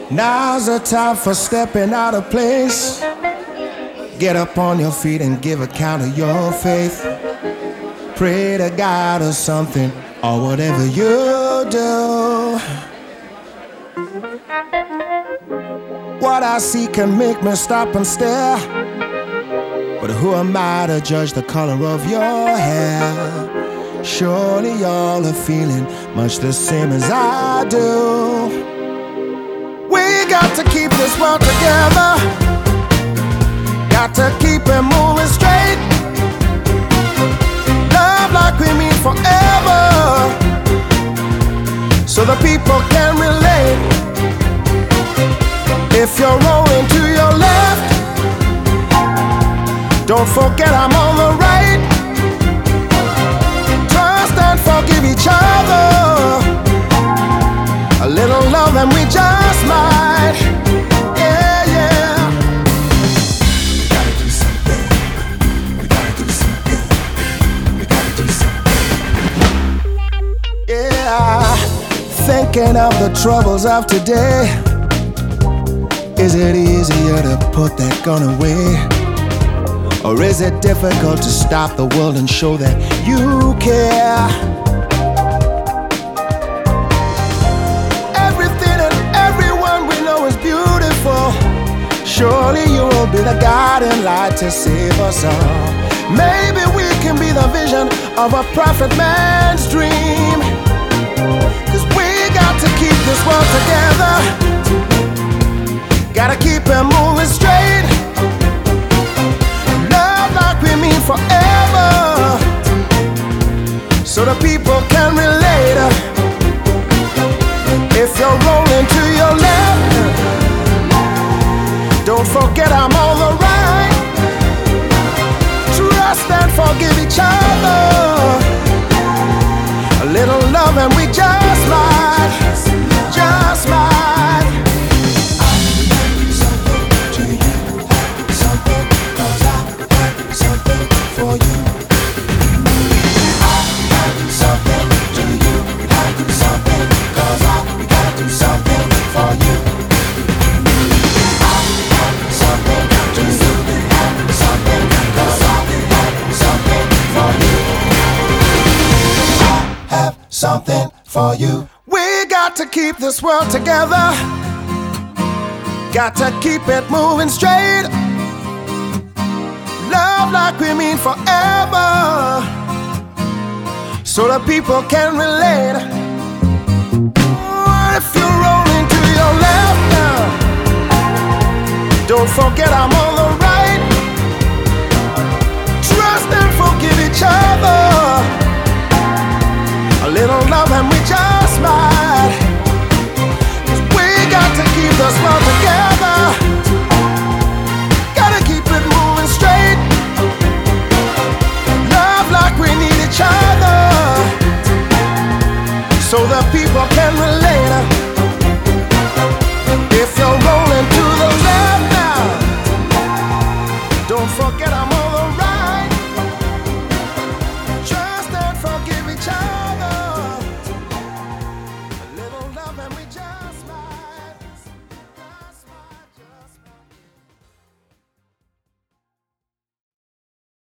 Now's the time for stepping out of place. Get up on your feet and give account of your faith. Pray to God or something, or whatever you do. What I see can make me stop and stare, but who am I to judge the color of your hair? Surely y'all are feeling much the same as I do. We got to keep this world together. Got to keep it moving straight. Love like we mean forever, so the people can relate. If you're rolling to your left, don't forget I'm on the right. Trust and forgive each other. A little love and we just might. Yeah, yeah. We gotta do something. We gotta do something. We gotta do something. Yeah. Thinking of the troubles of today. Is it easier to put that gun away? Or is it difficult to stop the world and show that you care? Everything and everyone we know is beautiful. Surely you will be the guiding light to save us all. Maybe we can be the vision of a prophet man's dream. 'Cause we got to keep this world together. Gotta keep it moving straight. Love like we mean forever, so the people can relate. If you're rolling to your left, don't forget I'm on the right. Trust and forgive each other. A little love and we just might, just might. Something for you. We got to keep this world together. Got to keep it moving straight. Love like we mean forever, so the people can relate. If you're rolling to your left now, don't forget I'm on the right. Trust and forgive each other. A little love and we just might. 'Cause we got to keep this world together. Gotta keep it moving straight. Love like we need each other, so the people can relate. If you're rolling to the left now, don't forget I'm